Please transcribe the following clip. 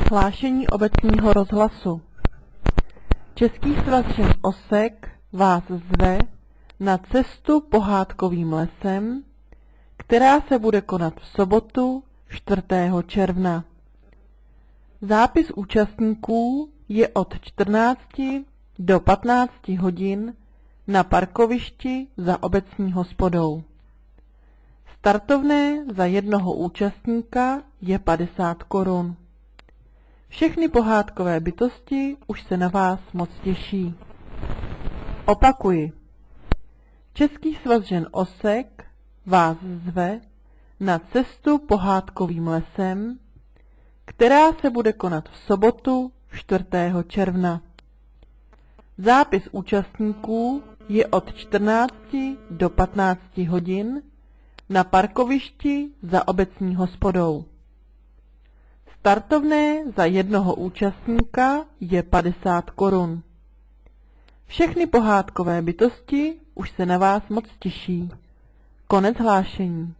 Hlášení obecního rozhlasu. Český svaz žen Osek vás zve na cestu pohádkovým lesem, která se bude konat v sobotu 4. června. Zápis účastníků je od 14 do 15 hodin na parkovišti za obecní hospodou. Startovné za jednoho účastníka je 50 korun. Všechny pohádkové bytosti už se na vás moc těší. Opakuji. Český svaz žen Osek vás zve na cestu pohádkovým lesem, která se bude konat v sobotu 4. června. Zápis účastníků je od 14 do 15 hodin na parkovišti za obecní hospodou. Startovné za jednoho účastníka je 50 korun. Všechny pohádkové bytosti už se na vás moc těší. Konec hlášení.